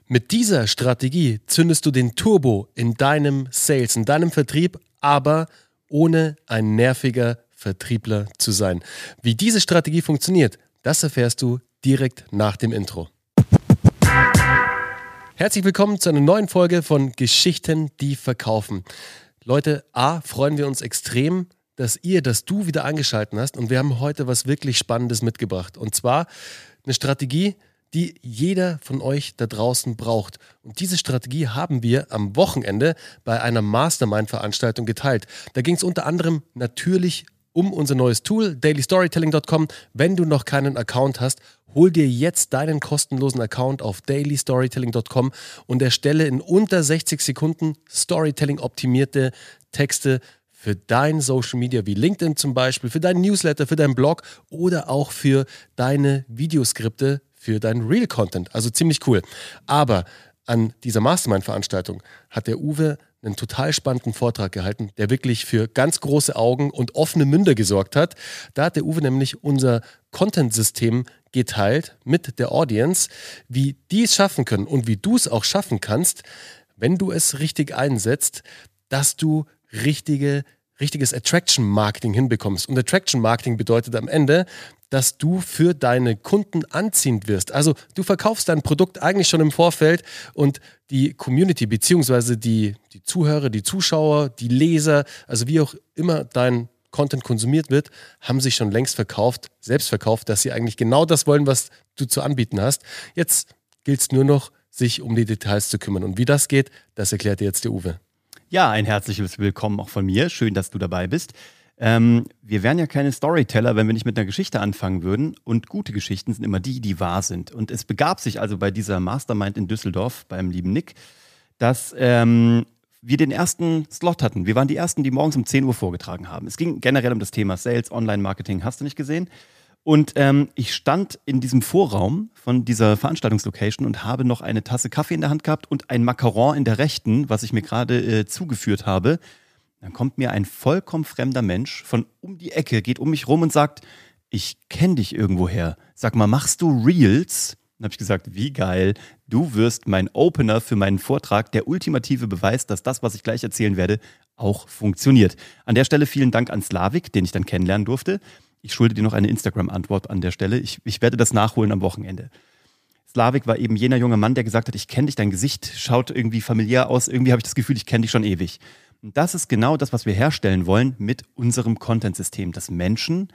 Mit dieser Strategie zündest du den Turbo in deinem Sales, in deinem Vertrieb, aber ohne ein nerviger Vertriebler zu sein. Wie diese Strategie funktioniert, das erfährst du direkt nach dem Intro. Herzlich willkommen zu einer neuen Folge von Geschichten, die verkaufen. Leute, freuen wir uns extrem, dass du wieder eingeschaltet hast, und wir haben heute was wirklich Spannendes mitgebracht. Und zwar eine Strategie, die jeder von euch da draußen braucht. Und diese Strategie haben wir am Wochenende bei einer Mastermind-Veranstaltung geteilt. Da ging es unter anderem natürlich um unser neues Tool, dailystorytelling.com. Wenn du noch keinen Account hast, hol dir jetzt deinen kostenlosen Account auf dailystorytelling.com und erstelle in unter 60 Sekunden Storytelling-optimierte Texte für dein Social Media wie LinkedIn zum Beispiel, für deinen Newsletter, für deinen Blog oder auch für deine Videoskripte, für deinen Real-Content. Also ziemlich cool. Aber an dieser Mastermind-Veranstaltung hat der Uwe einen total spannenden Vortrag gehalten, der wirklich für ganz große Augen und offene Münder gesorgt hat. Da hat der Uwe nämlich unser Content-System geteilt mit der Audience, wie die es schaffen können und wie du es auch schaffen kannst, wenn du es richtig einsetzt, dass du richtiges Attraction-Marketing hinbekommst. Und Attraction-Marketing bedeutet am Ende, dass du für deine Kunden anziehend wirst. Also du verkaufst dein Produkt eigentlich schon im Vorfeld und die Community beziehungsweise die Zuhörer, die Zuschauer, die Leser, also wie auch immer dein Content konsumiert wird, haben sich schon längst selbst verkauft, dass sie eigentlich genau das wollen, was du zu anbieten hast. Jetzt gilt es nur noch, sich um die Details zu kümmern. Und wie das geht, das erklärt dir jetzt der Uwe. Ja, ein herzliches Willkommen auch von mir. Schön, dass du dabei bist. Wir wären ja keine Storyteller, wenn wir nicht mit einer Geschichte anfangen würden. Und gute Geschichten sind immer die wahr sind. Und es begab sich also bei dieser Mastermind in Düsseldorf beim lieben Nick, dass wir den ersten Slot hatten. Wir waren die Ersten, die morgens um 10 Uhr vorgetragen haben. Es ging generell um das Thema Sales, Online-Marketing, hast du nicht gesehen? Und ich stand in diesem Vorraum von dieser Veranstaltungslocation und habe noch eine Tasse Kaffee in der Hand gehabt und ein Macaron in der rechten, was ich mir gerade zugeführt habe. Dann kommt mir ein vollkommen fremder Mensch von um die Ecke, geht um mich rum und sagt, ich kenne dich irgendwoher. Sag mal, machst du Reels? Dann habe ich gesagt, wie geil, du wirst mein Opener für meinen Vortrag, der ultimative Beweis, dass das, was ich gleich erzählen werde, auch funktioniert. An der Stelle vielen Dank an Slavik, den ich dann kennenlernen durfte. Ich schulde dir noch eine Instagram-Antwort an der Stelle. Ich werde das nachholen am Wochenende. Slavik war eben jener junge Mann, der gesagt hat, ich kenne dich, dein Gesicht schaut irgendwie familiär aus. Irgendwie habe ich das Gefühl, ich kenne dich schon ewig. Und das ist genau das, was wir herstellen wollen mit unserem Content-System. Dass Menschen,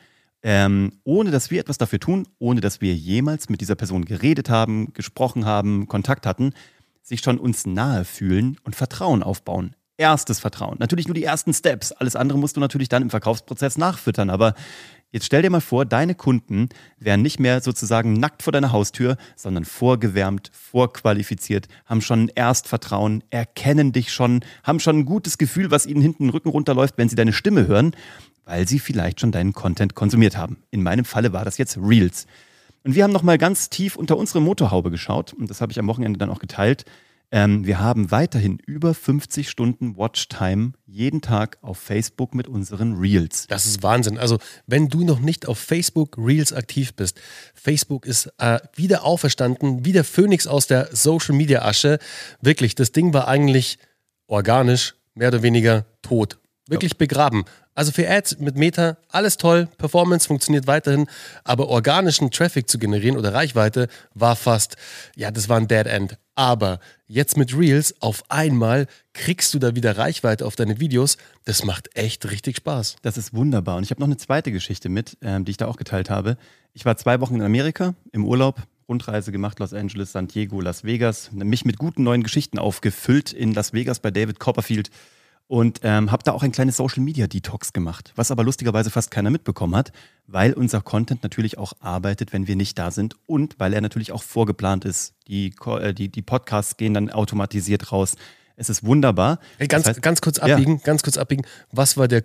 ohne dass wir etwas dafür tun, ohne dass wir jemals mit dieser Person geredet haben, gesprochen haben, Kontakt hatten, sich schon uns nahe fühlen und Vertrauen aufbauen. Erstes Vertrauen. Natürlich nur die ersten Steps. Alles andere musst du natürlich dann im Verkaufsprozess nachfüttern. Aber jetzt stell dir mal vor, deine Kunden wären nicht mehr sozusagen nackt vor deiner Haustür, sondern vorgewärmt, vorqualifiziert, haben schon ein Erstvertrauen, erkennen dich schon, haben schon ein gutes Gefühl, was ihnen hinten den Rücken runterläuft, wenn sie deine Stimme hören, weil sie vielleicht schon deinen Content konsumiert haben. In meinem Falle war das jetzt Reels. Und wir haben nochmal ganz tief unter unsere Motorhaube geschaut und das habe ich am Wochenende dann auch geteilt. Wir haben weiterhin über 50 Stunden Watchtime jeden Tag auf Facebook mit unseren Reels. Das ist Wahnsinn. Also wenn du noch nicht auf Facebook Reels aktiv bist, Facebook ist wieder auferstanden, wie der Phönix aus der Social-Media-Asche. Wirklich, das Ding war eigentlich organisch, mehr oder weniger tot. Wirklich begraben. Also für Ads mit Meta, alles toll, Performance funktioniert weiterhin, aber organischen Traffic zu generieren oder Reichweite war das war ein Dead End. Aber jetzt mit Reels auf einmal kriegst du da wieder Reichweite auf deine Videos. Das macht echt richtig Spaß. Das ist wunderbar. Und ich habe noch eine zweite Geschichte mit, die ich da auch geteilt habe. Ich war 2 Wochen in Amerika im Urlaub, Rundreise gemacht, Los Angeles, San Diego, Las Vegas, mich mit guten neuen Geschichten aufgefüllt in Las Vegas bei David Copperfield. Und habe da auch ein kleines Social-Media-Detox gemacht, was aber lustigerweise fast keiner mitbekommen hat, weil unser Content natürlich auch arbeitet, wenn wir nicht da sind und weil er natürlich auch vorgeplant ist. Die Podcasts gehen dann automatisiert raus. Es ist wunderbar. Hey, ganz kurz abbiegen. Was war die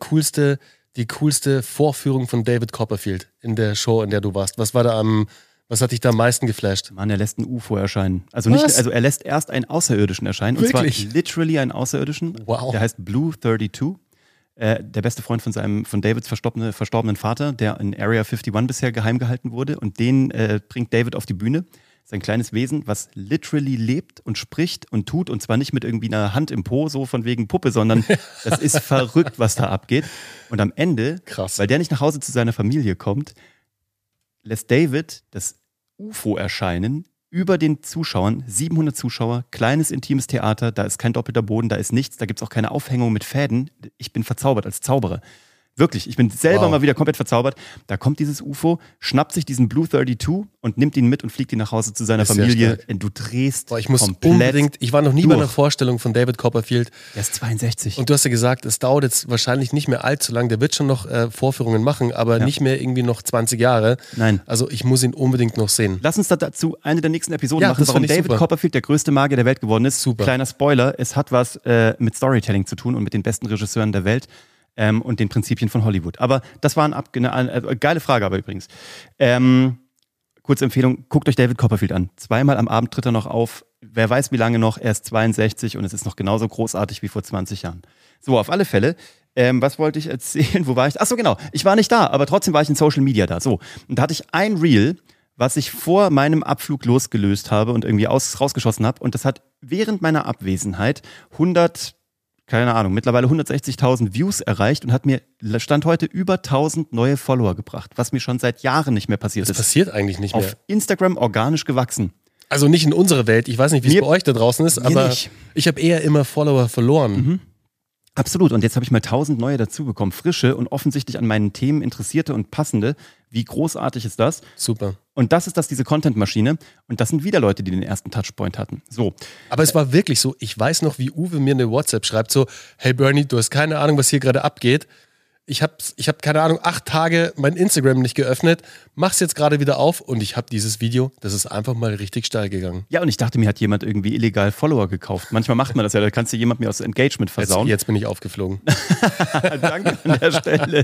coolste Vorführung von David Copperfield in der Show, in der du warst? Was hat dich da am meisten geflasht? Mann, er lässt ein UFO erscheinen. Also er lässt erst einen Außerirdischen erscheinen. Wirklich? Und zwar literally einen Außerirdischen. Wow. Der heißt Blue 32. Der beste Freund von Davids verstorbenen Vater, der in Area 51 bisher geheim gehalten wurde. Und den bringt David auf die Bühne. Sein kleines Wesen, was literally lebt und spricht und tut und zwar nicht mit irgendwie einer Hand im Po, so von wegen Puppe, sondern das ist verrückt, was da abgeht. Und am Ende, Krass. weil der nicht nach Hause zu seiner Familie kommt, lässt David das UFO erscheinen über den Zuschauern, 700 Zuschauer, kleines, intimes Theater, da ist kein doppelter Boden, da ist nichts, da gibt es auch keine Aufhängung mit Fäden. Ich bin verzaubert als Zauberer. Wirklich, ich bin selber mal wieder komplett verzaubert. Da kommt dieses UFO, schnappt sich diesen Blue 32 und nimmt ihn mit und fliegt ihn nach Hause zu seiner Familie. Und du drehst ich muss komplett unbedingt, ich war noch nie durch. bei einer Vorstellung von David Copperfield. Der ist 62. Und du hast ja gesagt, es dauert jetzt wahrscheinlich nicht mehr allzu lang. Der wird schon noch Vorführungen machen, aber nicht mehr irgendwie noch 20 Jahre. Nein. Also ich muss ihn unbedingt noch sehen. Lass uns dazu eine der nächsten Episoden machen, warum David Copperfield der größte Magier der Welt geworden ist. Super. Kleiner Spoiler, es hat was mit Storytelling zu tun und mit den besten Regisseuren der Welt. Und den Prinzipien von Hollywood. Aber das war eine geile Frage aber übrigens. Kurze Empfehlung, guckt euch David Copperfield an. 2-mal am Abend tritt er noch auf. Wer weiß wie lange noch, er ist 62 und es ist noch genauso großartig wie vor 20 Jahren. So, auf alle Fälle, was wollte ich erzählen? Wo war ich? Achso, genau, ich war nicht da, aber trotzdem war ich in Social Media da. So, und da hatte ich ein Reel, was ich vor meinem Abflug losgelöst habe und irgendwie rausgeschossen habe. Und das hat während meiner Abwesenheit mittlerweile 160.000 Views erreicht und hat mir Stand heute über 1.000 neue Follower gebracht, was mir schon seit Jahren nicht mehr passiert ist. Das passiert eigentlich nicht mehr. Auf Instagram organisch gewachsen. Also nicht in unserer Welt. Ich weiß nicht, wie es bei euch da draußen ist, aber nicht. Ich habe eher immer Follower verloren. Mhm. Absolut. Und jetzt habe ich mal 1.000 neue dazubekommen. Frische und offensichtlich an meinen Themen interessierte und passende. Wie großartig ist das? Super. Und das ist diese Content-Maschine. Und das sind wieder Leute, die den ersten Touchpoint hatten. So. Aber es war wirklich so, ich weiß noch, wie Uwe mir eine WhatsApp schreibt, so, hey Bernie, du hast keine Ahnung, was hier gerade abgeht. Ich hab keine Ahnung, 8 Tage mein Instagram nicht geöffnet, mach's jetzt gerade wieder auf und ich habe dieses Video, das ist einfach mal richtig steil gegangen. Ja, und ich dachte, mir hat jemand irgendwie illegal Follower gekauft. Manchmal macht man das ja, da kannst du jemand mir aus Engagement versauen. Jetzt bin ich aufgeflogen. Danke an der Stelle.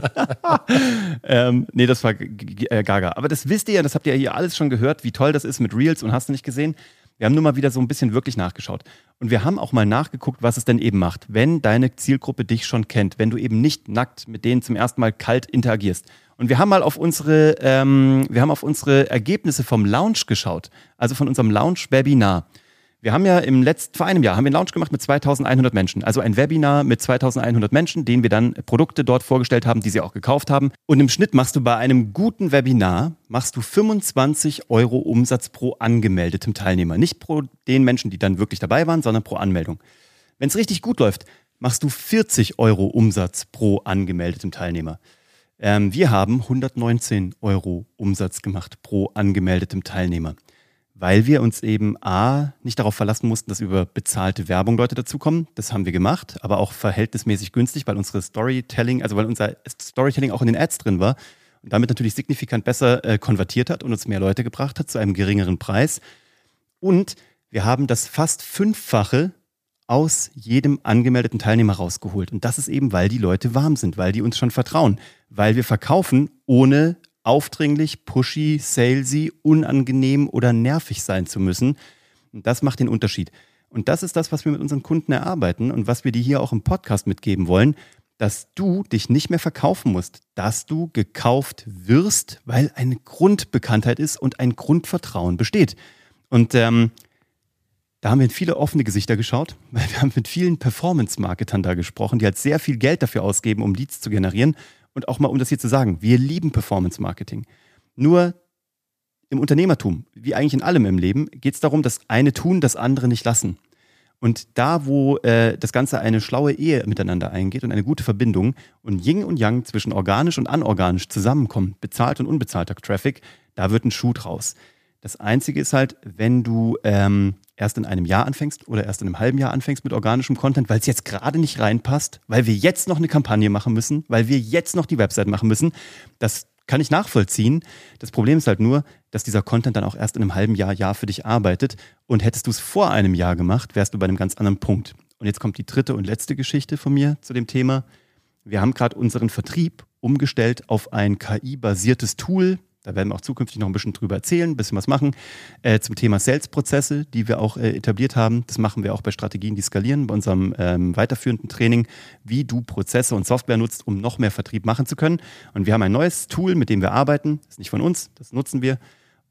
Nee, das war gaga. Aber das wisst ihr ja, das habt ihr ja hier alles schon gehört, wie toll das ist mit Reels und hast du nicht gesehen. Wir haben nur mal wieder so ein bisschen wirklich nachgeschaut. Und wir haben auch mal nachgeguckt, was es denn eben macht, wenn deine Zielgruppe dich schon kennt, wenn du eben nicht nackt mit denen zum ersten Mal kalt interagierst. Und wir haben mal auf unsere Ergebnisse vom Launch geschaut, also von unserem Launch-Webinar. Wir haben ja vor einem Jahr haben wir einen Launch gemacht mit 2.100 Menschen. Also ein Webinar mit 2.100 Menschen, denen wir dann Produkte dort vorgestellt haben, die sie auch gekauft haben. Und im Schnitt machst du bei einem guten Webinar 25 € Umsatz pro angemeldetem Teilnehmer. Nicht pro den Menschen, die dann wirklich dabei waren, sondern pro Anmeldung. Wenn es richtig gut läuft, machst du 40 € Umsatz pro angemeldetem Teilnehmer. Wir haben 119 € Umsatz gemacht pro angemeldetem Teilnehmer. Weil wir uns eben nicht darauf verlassen mussten, dass über bezahlte Werbung Leute dazukommen. Das haben wir gemacht, aber auch verhältnismäßig günstig, weil unser Storytelling auch in den Ads drin war und damit natürlich signifikant besser konvertiert hat und uns mehr Leute gebracht hat zu einem geringeren Preis. Und wir haben das fast 5-fache aus jedem angemeldeten Teilnehmer rausgeholt. Und das ist eben, weil die Leute warm sind, weil die uns schon vertrauen, weil wir verkaufen, ohne aufdringlich, pushy, salesy, unangenehm oder nervig sein zu müssen. Und das macht den Unterschied. Und das ist das, was wir mit unseren Kunden erarbeiten und was wir dir hier auch im Podcast mitgeben wollen, dass du dich nicht mehr verkaufen musst, dass du gekauft wirst, weil eine Grundbekanntheit ist und ein Grundvertrauen besteht. Und da haben wir in viele offene Gesichter geschaut, weil wir haben mit vielen Performance-Marketern da gesprochen, die halt sehr viel Geld dafür ausgeben, um Leads zu generieren. Und auch mal, um das hier zu sagen, wir lieben Performance-Marketing. Nur im Unternehmertum, wie eigentlich in allem im Leben, geht es darum, das eine tun, das andere nicht lassen. Und da, wo das Ganze eine schlaue Ehe miteinander eingeht und eine gute Verbindung und Yin und Yang zwischen organisch und anorganisch zusammenkommen, bezahlt und unbezahlter Traffic, da wird ein Schuh draus. Das Einzige ist halt, wenn du erst in einem Jahr anfängst oder erst in einem halben Jahr anfängst mit organischem Content, weil es jetzt gerade nicht reinpasst, weil wir jetzt noch eine Kampagne machen müssen, weil wir jetzt noch die Website machen müssen, das kann ich nachvollziehen. Das Problem ist halt nur, dass dieser Content dann auch erst in einem halben Jahr für dich arbeitet und hättest du es vor einem Jahr gemacht, wärst du bei einem ganz anderen Punkt. Und jetzt kommt die dritte und letzte Geschichte von mir zu dem Thema. Wir haben gerade unseren Vertrieb umgestellt auf ein KI-basiertes Tool. Da werden wir auch zukünftig noch ein bisschen drüber erzählen, ein bisschen was machen. Zum Thema Sales-Prozesse, die wir auch etabliert haben. Das machen wir auch bei Strategien, die skalieren, bei unserem weiterführenden Training, wie du Prozesse und Software nutzt, um noch mehr Vertrieb machen zu können. Und wir haben ein neues Tool, mit dem wir arbeiten. Das ist nicht von uns, das nutzen wir.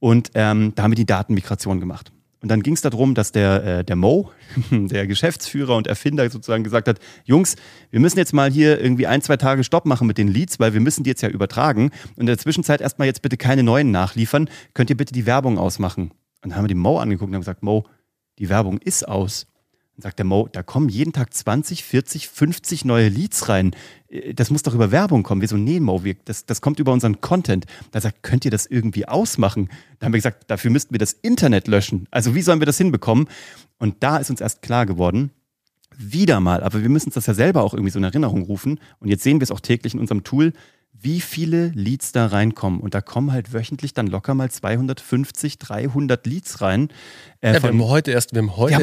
Und da haben wir die Datenmigration gemacht. Und dann ging es darum, dass der Mo, der Geschäftsführer und Erfinder sozusagen gesagt hat, Jungs, wir müssen jetzt mal hier irgendwie 1-2 Tage Stopp machen mit den Leads, weil wir müssen die jetzt ja übertragen. Und in der Zwischenzeit erstmal jetzt bitte keine neuen nachliefern. Könnt ihr bitte die Werbung ausmachen? Und dann haben wir den Mo angeguckt und haben gesagt, Mo, die Werbung ist aus. Dann sagt der Mo, da kommen jeden Tag 20, 40, 50 neue Leads rein. Das muss doch über Werbung kommen. Wir so, nee, Mo, das kommt über unseren Content. Da sagt, könnt ihr das irgendwie ausmachen? Da haben wir gesagt, dafür müssten wir das Internet löschen. Also wie sollen wir das hinbekommen? Und da ist uns erst klar geworden, wieder mal, aber wir müssen uns das ja selber auch irgendwie so in Erinnerung rufen. Und jetzt sehen wir es auch täglich in unserem Tool, wie viele Leads da reinkommen. Und da kommen halt wöchentlich dann locker mal 250, 300 Leads rein. Wir haben heute erst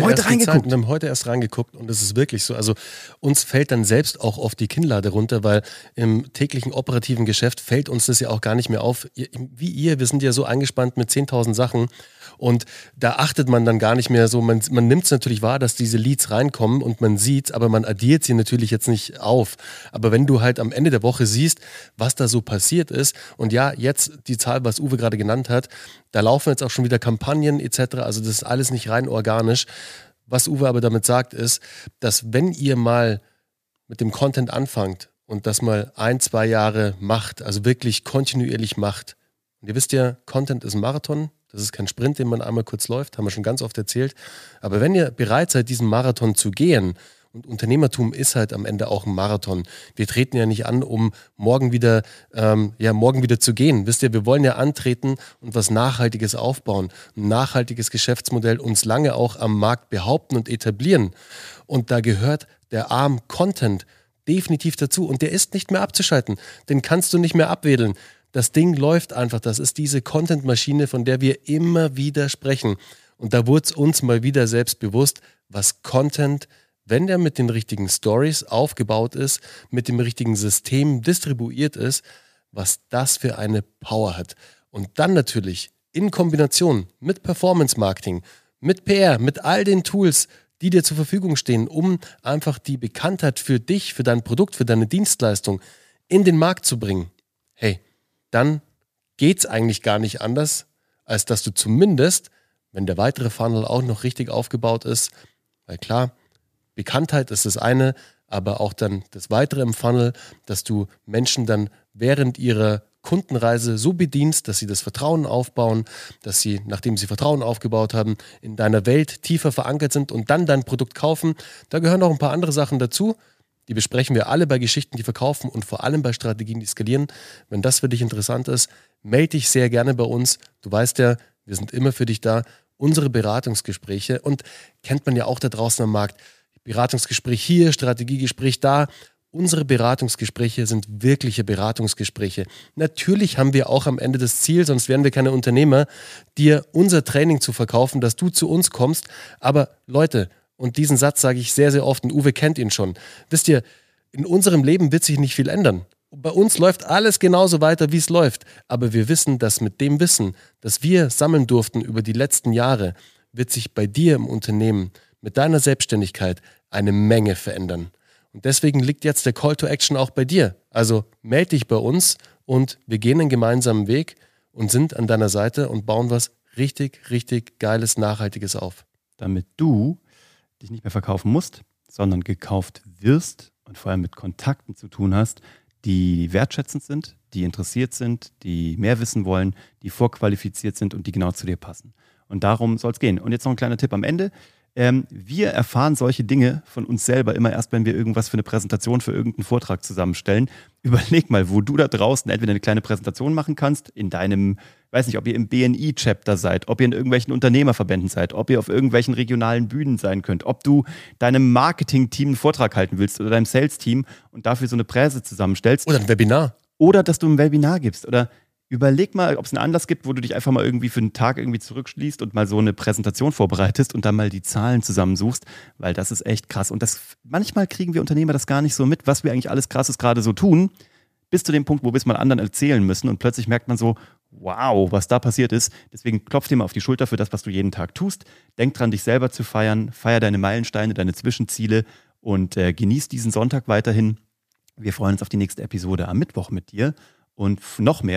reingeguckt und es ist wirklich so. Also uns fällt dann selbst auch oft die Kinnlade runter, weil im täglichen operativen Geschäft fällt uns das ja auch gar nicht mehr auf. Wir sind ja so eingespannt mit 10.000 Sachen und da achtet man dann gar nicht mehr so. Man nimmt es natürlich wahr, dass diese Leads reinkommen und man sieht es, aber man addiert sie natürlich jetzt nicht auf. Aber wenn du halt am Ende der Woche siehst, was da so passiert ist und ja, jetzt die Zahl, was Uwe gerade genannt hat, da laufen jetzt auch schon wieder Kampagnen etc., also das ist alles nicht rein organisch. Was Uwe aber damit sagt ist, dass wenn ihr mal mit dem Content anfangt und das mal 1-2 Jahre macht, also wirklich kontinuierlich macht, und ihr wisst ja, Content ist ein Marathon, das ist kein Sprint, den man einmal kurz läuft, haben wir schon ganz oft erzählt, aber wenn ihr bereit seid, diesen Marathon zu gehen, und Unternehmertum ist halt am Ende auch ein Marathon. Wir treten ja nicht an, um morgen wieder zu gehen. Wisst ihr, wir wollen ja antreten und was Nachhaltiges aufbauen. Ein nachhaltiges Geschäftsmodell uns lange auch am Markt behaupten und etablieren. Und da gehört der Arm Content definitiv dazu. Und der ist nicht mehr abzuschalten. Den kannst du nicht mehr abwedeln. Das Ding läuft einfach. Das ist diese Content-Maschine, von der wir immer wieder sprechen. Und da wurde es uns mal wieder selbst bewusst, was Content, wenn der mit den richtigen Stories aufgebaut ist, mit dem richtigen System distribuiert ist, was das für eine Power hat. Und dann natürlich in Kombination mit Performance Marketing, mit PR, mit all den Tools, die dir zur Verfügung stehen, um einfach die Bekanntheit für dich, für dein Produkt, für deine Dienstleistung in den Markt zu bringen. Hey, dann geht's eigentlich gar nicht anders, als dass du zumindest, wenn der weitere Funnel auch noch richtig aufgebaut ist, weil klar, Bekanntheit ist das eine, aber auch dann das Weitere im Funnel, dass du Menschen dann während ihrer Kundenreise so bedienst, dass sie das Vertrauen aufbauen, dass sie, nachdem sie Vertrauen aufgebaut haben, in deiner Welt tiefer verankert sind und dann dein Produkt kaufen. Da gehören noch ein paar andere Sachen dazu. Die besprechen wir alle bei Geschichten, die verkaufen und vor allem bei Strategien, die skalieren. Wenn das für dich interessant ist, melde dich sehr gerne bei uns. Du weißt ja, wir sind immer für dich da. Unsere Beratungsgespräche und kennt man ja auch da draußen am Markt, Beratungsgespräch hier, Strategiegespräch da. Unsere Beratungsgespräche sind wirkliche Beratungsgespräche. Natürlich haben wir auch am Ende das Ziel, sonst wären wir keine Unternehmer, dir unser Training zu verkaufen, dass du zu uns kommst. Aber Leute, und diesen Satz sage ich sehr, sehr oft, und Uwe kennt ihn schon. Wisst ihr, in unserem Leben wird sich nicht viel ändern. Bei uns läuft alles genauso weiter, wie es läuft. Aber wir wissen, dass mit dem Wissen, das wir sammeln durften über die letzten Jahre, wird sich bei dir im Unternehmen mit deiner Selbstständigkeit eine Menge verändern. Und deswegen liegt jetzt der Call to Action auch bei dir. Also melde dich bei uns und wir gehen einen gemeinsamen Weg und sind an deiner Seite und bauen was richtig, richtig Geiles, Nachhaltiges auf. Damit du dich nicht mehr verkaufen musst, sondern gekauft wirst und vor allem mit Kontakten zu tun hast, die wertschätzend sind, die interessiert sind, die mehr wissen wollen, die vorqualifiziert sind und die genau zu dir passen. Und darum soll es gehen. Und jetzt noch ein kleiner Tipp am Ende. Wir erfahren solche Dinge von uns selber immer erst, wenn wir irgendwas für eine Präsentation, für irgendeinen Vortrag zusammenstellen. Überleg mal, wo du da draußen entweder eine kleine Präsentation machen kannst, in deinem, weiß nicht, ob ihr im BNI-Chapter seid, ob ihr in irgendwelchen Unternehmerverbänden seid, ob ihr auf irgendwelchen regionalen Bühnen sein könnt, ob du deinem Marketing-Team einen Vortrag halten willst oder deinem Sales-Team und dafür so eine Präse zusammenstellst. Oder ein Webinar. Oder dass du ein Webinar gibst oder überleg mal, ob es einen Anlass gibt, wo du dich einfach mal irgendwie für einen Tag irgendwie zurückschließt und mal so eine Präsentation vorbereitest und dann mal die Zahlen zusammensuchst, weil das ist echt krass. Und manchmal kriegen wir Unternehmer das gar nicht so mit, was wir eigentlich alles Krasses gerade so tun, bis zu dem Punkt, wo wir es mal anderen erzählen müssen und plötzlich merkt man so, wow, was da passiert ist. Deswegen klopf dir mal auf die Schulter für das, was du jeden Tag tust. Denk dran, dich selber zu feiern, feier deine Meilensteine, deine Zwischenziele und genieß diesen Sonntag weiterhin. Wir freuen uns auf die nächste Episode am Mittwoch mit dir und noch mehr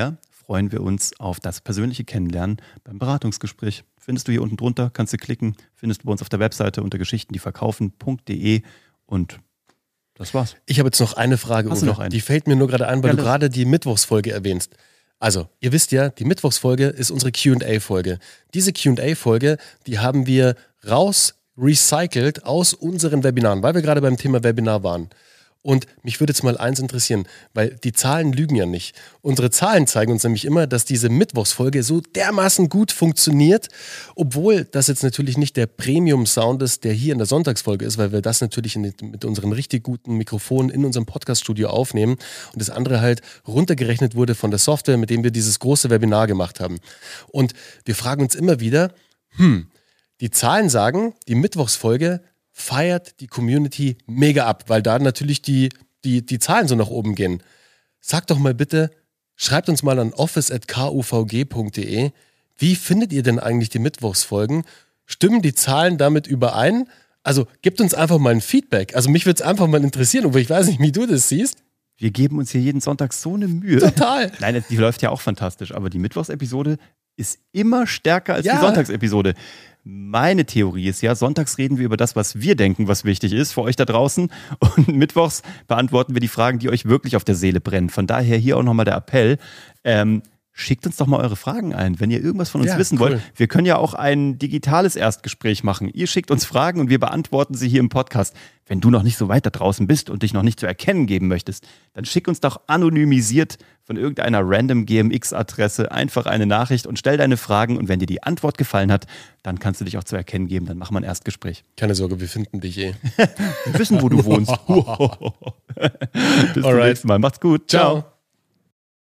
freuen wir uns auf das persönliche Kennenlernen beim Beratungsgespräch. Findest du hier unten drunter, kannst du klicken, findest du bei uns auf der Webseite unter geschichtendieverkaufen.de und das war's. Ich habe jetzt noch eine Frage, Hast du Uwe. noch eine? Die fällt mir nur gerade ein, weil Ja, du gerade die Mittwochsfolge erwähnst. Also, ihr wisst ja, die Mittwochsfolge ist unsere Q&A-Folge. Diese Q&A-Folge, die haben wir recycelt aus unseren Webinaren, weil wir gerade beim Thema Webinar waren. Und mich würde jetzt mal eins interessieren, weil die Zahlen lügen ja nicht. Unsere Zahlen zeigen uns nämlich immer, dass diese Mittwochsfolge so dermaßen gut funktioniert, obwohl das jetzt natürlich nicht der Premium-Sound ist, der hier in der Sonntagsfolge ist, weil wir das natürlich mit unseren richtig guten Mikrofonen in unserem Podcast-Studio aufnehmen und das andere halt runtergerechnet wurde von der Software, mit dem wir dieses große Webinar gemacht haben. Und wir fragen uns immer wieder, die Zahlen sagen, die Mittwochsfolge feiert die Community mega ab, weil da natürlich die Zahlen so nach oben gehen. Sagt doch mal bitte, schreibt uns mal an office@kuvg.de, wie findet ihr denn eigentlich die Mittwochsfolgen? Stimmen die Zahlen damit überein? Also gebt uns einfach mal ein Feedback. Also mich würde es einfach mal interessieren, aber ich weiß nicht, wie du das siehst. Wir geben uns hier jeden Sonntag so eine Mühe. Total. Nein, die läuft ja auch fantastisch, aber die Mittwochsepisode ist immer stärker als die Sonntagsepisode. Meine Theorie ist ja, sonntags reden wir über das, was wir denken, was wichtig ist für euch da draußen. Und mittwochs beantworten wir die Fragen, die euch wirklich auf der Seele brennen. Von daher hier auch nochmal der Appell. Schickt uns doch mal eure Fragen ein, wenn ihr irgendwas von uns wissen wollt. Wir können ja auch ein digitales Erstgespräch machen. Ihr schickt uns Fragen und wir beantworten sie hier im Podcast. Wenn du noch nicht so weit da draußen bist und dich noch nicht zu erkennen geben möchtest, dann schick uns doch anonymisiert von irgendeiner random GMX-Adresse einfach eine Nachricht und stell deine Fragen. Und wenn dir die Antwort gefallen hat, dann kannst du dich auch zu erkennen geben. Dann machen wir ein Erstgespräch. Keine Sorge, wir finden dich eh. Wir wissen, wo du wohnst. Bis zum nächsten Mal. Macht's gut. Ciao.